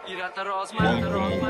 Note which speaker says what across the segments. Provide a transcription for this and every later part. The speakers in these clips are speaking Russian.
Speaker 1: Pirata Rosman,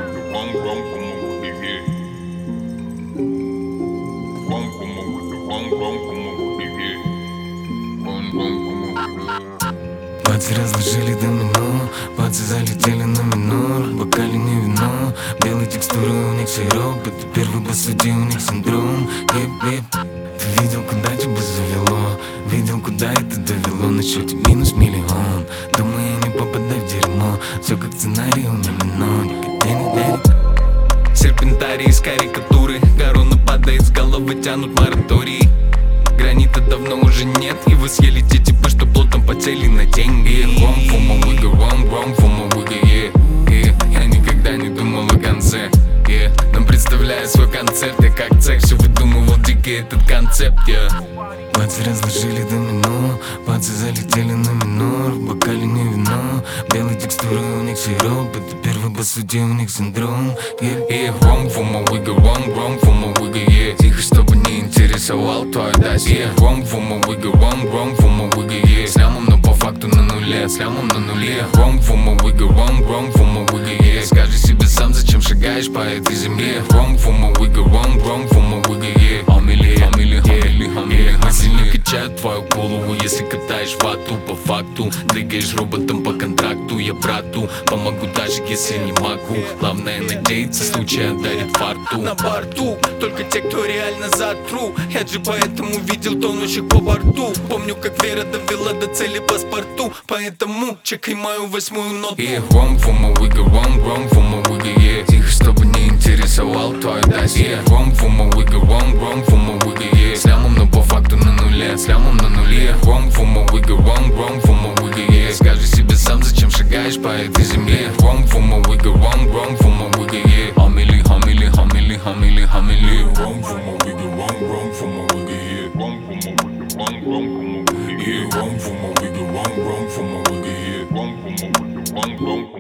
Speaker 2: Пальцы разложили домино, пальцы залетели на минор. В бокале не вино, белые текстуры, у них сироп. Это первый по сути, у них синдром. Еп-еп. Ты видел, куда тебя завело, видел, куда это довело. На счете минус миллион, думаю, я не попадаю в дерьмо. Все как сценарий, у меня серпентарий из карикатуры, корона падает с головы, тянут мораторий. Гранита давно уже нет, и вы съели те типы, что плотом потели на деньги. Wrong for my wigger, wrong for my wigger, yeah. Я никогда не думал о конце, yeah. Но представляю свой концерт, я как цех все выдумывал дикий этот концепт, yeah. Пальцы разложили домино, пальцы залетели на минор. В бокале не вино, белые текстуры, у них сироп. Это первый по сути, у них синдром, yeah. Wrong for my wigger, wrong for my wigger, yeah. Тихо, чтобы не интересовал твой досье. Wrong for my wigger, wrong for my wigger, yeah. С лямом, но по факту на нуле, с лямом на нуле. Wrong for my wigger, wrong for my wigger, yeah. Скажи себе сам, зачем шагаешь по этой земле. Wrong for my wigger, wrong for my wigger, yeah. Мысли качают твою голову, если катаешь вату. По факту двигаешь роботом по контракту. Я брату помогу, даже если не могу. Главное надеяться, случай дарит фарту.
Speaker 3: На борту только те, кто реально за true. Я же поэтому видел тонущих по борту. Помню, как Вера довела до цели паспорту. Поэтому чекай мою 8-ю ноту.
Speaker 2: Wrong for my wigger, wrong for my wigger, yeah. Тихо, чтобы не интересовал твой досье. Wrong for my wigger, wrong for my wigger, yeah. С лямом, но по факту на нуле, с лямом на нуле. Wrong for my wigger, wrong for my wigger, yeah. Скажи себе сам, зачем шагаешь по этой земле. Wrong for my wigger, wrong for my wigger, yeah. Хамили.
Speaker 4: Wrong for my wigger, wrong for my wigger, yeah. Wrong for my wigger, wrong for my wigger, yeah. Wrong for my wigger, wrong for my wigger, yeah. Wrong for my wigger, wrong for